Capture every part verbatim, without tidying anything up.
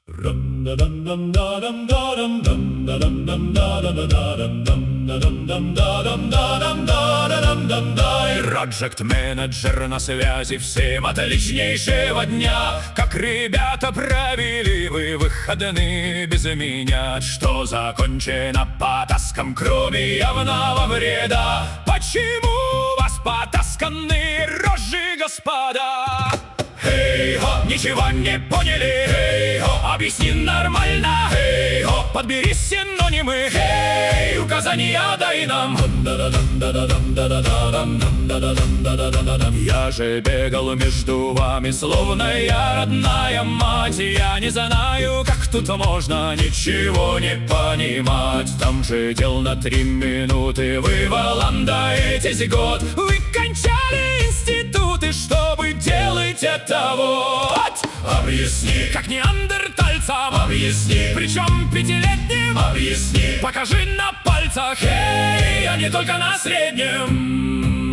Проджект-менеджер на связи, всем отличнейшего дня. Как ребята провели вы выходные без меня? Что закончено потаском, кроме явного вреда? Почему у вас потасканные рожи, господа? Хей-хо, ничего не поняли? Хей-хо, объясни нормально. Хей-хо, подбери синонимы. Хей, указания дай нам. Я же бегал между вами, словно я родная мать. Я не знаю, как тут можно ничего не понимать. Там же дел на три минуты, вы валандаетесь год. Вы кончали институты, чтобы делать это вот. Объясни, как неандертальцам. Объясни, причем пятилетним. Объясни, покажи на пальцах. Эй, а не только на среднем.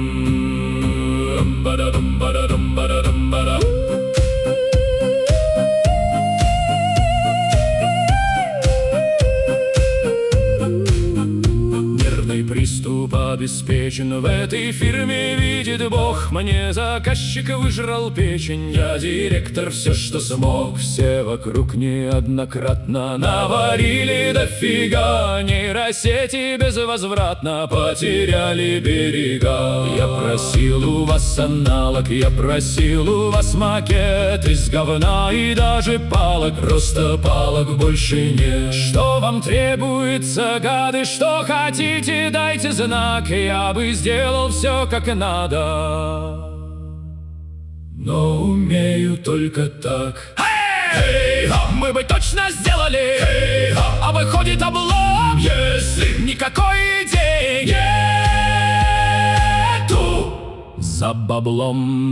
Приступ обеспечен, в этой фирме видит Бог. Мне заказчик выжрал печень, я директор, все, что смог. Все вокруг неоднократно наварили дофига. Нейросети безвозвратно потеряли берега. Я просил у вас аналог, я просил у вас макет из говна и даже палок. Просто палок больше нет. Что вам требуется, гады, что хотите, дайте знак, я бы сделал все как надо, но умею только так. Эй, мы бы точно сделали, а выходит облом, если никакой идеи нету. За баблом.